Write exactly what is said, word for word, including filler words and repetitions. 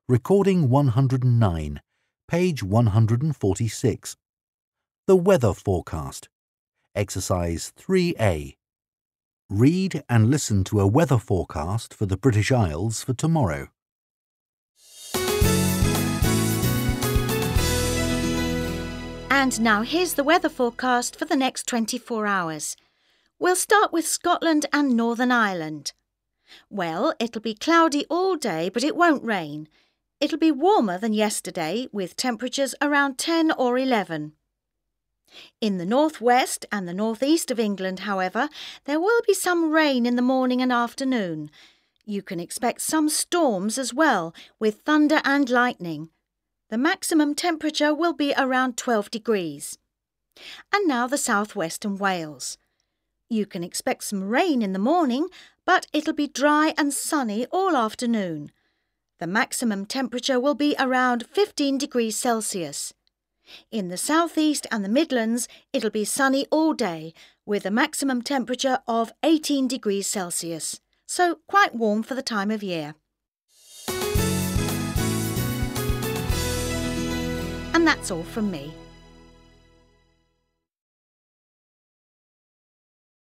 Recording one hundred and nine, page one hundred and forty-six. The weather forecast. Exercise three A. Read and listen to a weather forecast for the British Isles for tomorrow. And now here's the weather forecast for the next twenty-four hours. We'll start with Scotland and Northern Ireland. Well, it'll be cloudy all day, but it won't rain. It'll be warmer than yesterday, with temperatures around ten or eleven. In the northwest and the northeast of England, however, there will be some rain in the morning and afternoon. You can expect some storms as well, with thunder and lightning. The maximum temperature will be around twelve degrees. And now the southwest and Wales. You can expect some rain in the morning, but it'll be dry and sunny all afternoon. The maximum temperature will be around fifteen degrees Celsius. In the southeast and the Midlands, it'll be sunny all day, with a maximum temperature of eighteen degrees Celsius, so quite warm for the time of year. And that's all from me.